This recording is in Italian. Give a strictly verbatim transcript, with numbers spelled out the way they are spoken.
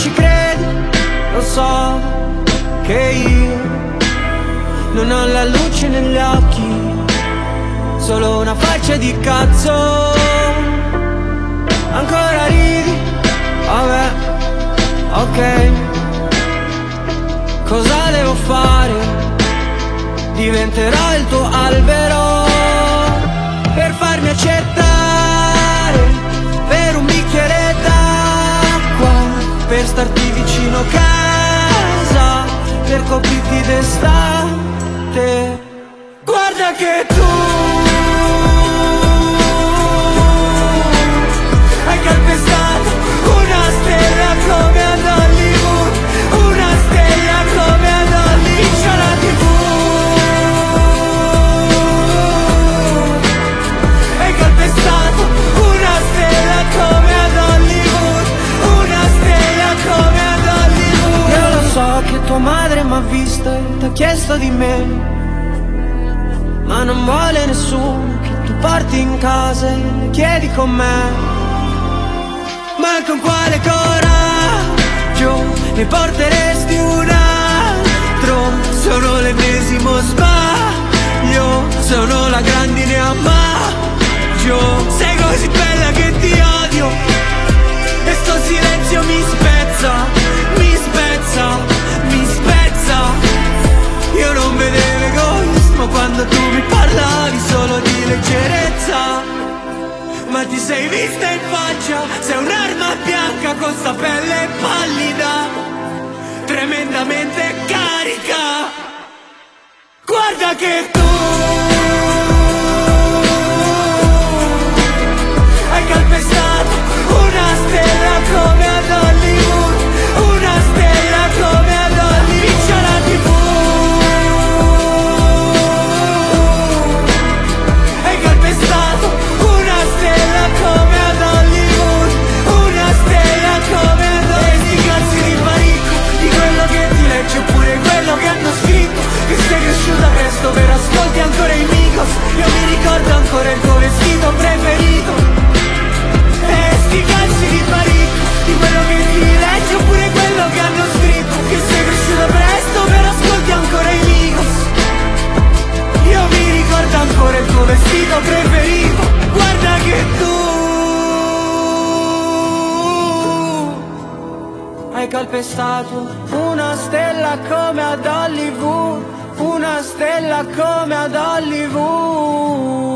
ci credi, lo so che io non ho la luce negli occhi, solo una faccia di cazzo. Ancora ridi, vabbè, ok. Cosa devo fare? Diventerò il tuo albero per farmi accettare, per un bicchiere d'acqua, per starti vicino casa, per coprirti d'estate. Guarda che tu hai calpestato una stella come ad Hollywood, una stella come ad Hollywood. Vince la tivù, hai calpestato una stella come ad Hollywood, una stella come ad Hollywood. Io lo so che tua madre m'ha visto e t'ha chiesto di me, ma non vuole nessuno che tu porti in casa e le chiedi con me. Ma con quale coraggio ne porteresti un altro? Sono l'ennesimo sbaglio, sono la grandine a maggio. Sei così bella che ti odio e sto silenzio mi spezza, mi spezza, mi spezza. Io non vedevo egoismo quando tu mi parlavi solo di leggerezza, ma ti sei vista in faccia, sei un'arma bianca con sta pelle pallida, tremendamente carica. Guarda che tu hai calpestato una stella come ad Hollywood, una stella come ad Hollywood. Vince la tivù, hai calpestato una stella come ad Hollywood, una stella come ad Hollywood. E sti cazzi di baricco, di quello che ti legge oppure quello che hanno scritto, che sei cresciuta presto per ascolti ancora i Migos. Io mi ricordo ancora il tuo vestito preferito. E sti cazzi di baricco, di quello che ti legge oppure quello che hanno scritto, che sei cresciuta presto per ascolti ancora i Migos. Io mi ricordo ancora il tuo vestito preferito. Guarda che tu hai calpestato una stella come ad Hollywood, una stella come ad Hollywood.